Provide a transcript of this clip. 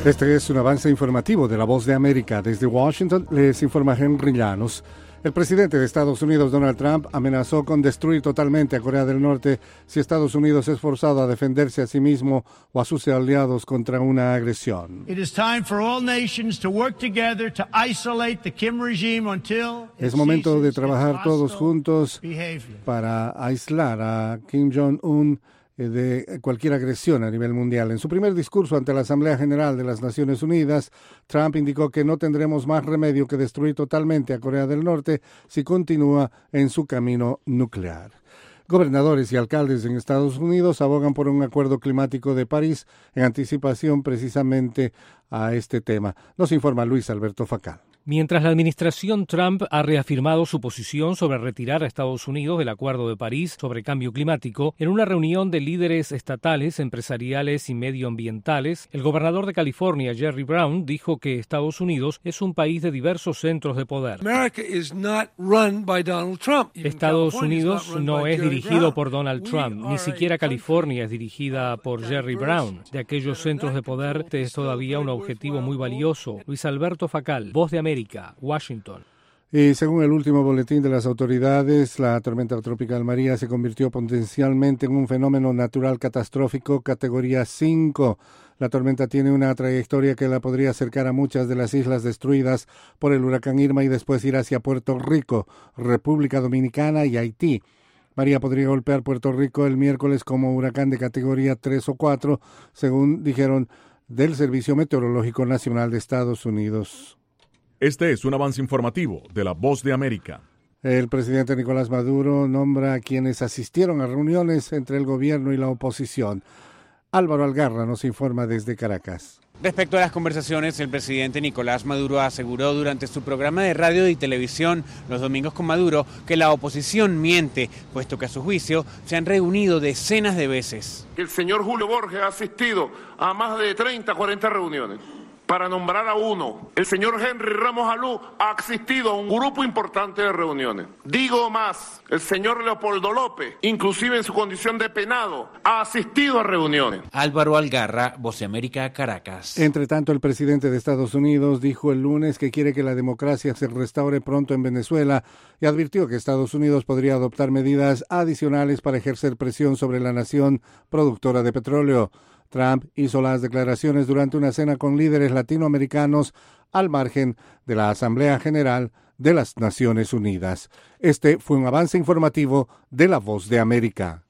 Este es un avance informativo de La Voz de América. Desde Washington les informa Henry Llanos. El presidente de Estados Unidos, Donald Trump, amenazó con destruir totalmente a Corea del Norte si Estados Unidos es forzado a defenderse a sí mismo o a sus aliados contra una agresión. Es momento de trabajar todos juntos para aislar a Kim Jong-un de cualquier agresión a nivel mundial. En su primer discurso ante la Asamblea General de las Naciones Unidas, Trump indicó que no tendremos más remedio que destruir totalmente a Corea del Norte si continúa en su camino nuclear. Gobernadores y alcaldes en Estados Unidos abogan por un acuerdo climático de París en anticipación precisamente a este tema. Nos informa Luis Alberto Facal. Mientras la administración Trump ha reafirmado su posición sobre retirar a Estados Unidos del Acuerdo de París sobre cambio climático, en una reunión de líderes estatales, empresariales y medioambientales, el gobernador de California, Jerry Brown, dijo que Estados Unidos es un país de diversos centros de poder. Estados Unidos no es dirigido por Donald Trump, ni siquiera California es dirigida por Jerry Brown. De aquellos centros de poder, este es todavía un objetivo muy valioso. Luis Alberto Facal, Voz de América, Washington. Y según el último boletín de las autoridades, la tormenta tropical María se convirtió potencialmente en un fenómeno natural catastrófico categoría 5. La tormenta tiene una trayectoria que la podría acercar a muchas de las islas destruidas por el huracán Irma y después ir hacia Puerto Rico, República Dominicana y Haití. María podría golpear Puerto Rico el miércoles como huracán de categoría 3 o 4, según dijeron del Servicio Meteorológico Nacional de Estados Unidos. Este es un avance informativo de La Voz de América. El presidente Nicolás Maduro nombra a quienes asistieron a reuniones entre el gobierno y la oposición. Álvaro Algarra nos informa desde Caracas. Respecto a las conversaciones, el presidente Nicolás Maduro aseguró durante su programa de radio y televisión Los Domingos con Maduro que la oposición miente, puesto que a su juicio se han reunido decenas de veces. El señor Julio Borges ha asistido a más de 30, 40 reuniones. Para nombrar a uno, el señor Henry Ramos Alú ha asistido a un grupo importante de reuniones. Digo más, el señor Leopoldo López, inclusive en su condición de penado, ha asistido a reuniones. Álvaro Algarra, Voz de América, Caracas. Entre tanto, el presidente de Estados Unidos dijo el lunes que quiere que la democracia se restaure pronto en Venezuela y advirtió que Estados Unidos podría adoptar medidas adicionales para ejercer presión sobre la nación productora de petróleo. Trump hizo las declaraciones durante una cena con líderes latinoamericanos al margen de la Asamblea General de las Naciones Unidas. Este fue un avance informativo de La Voz de América.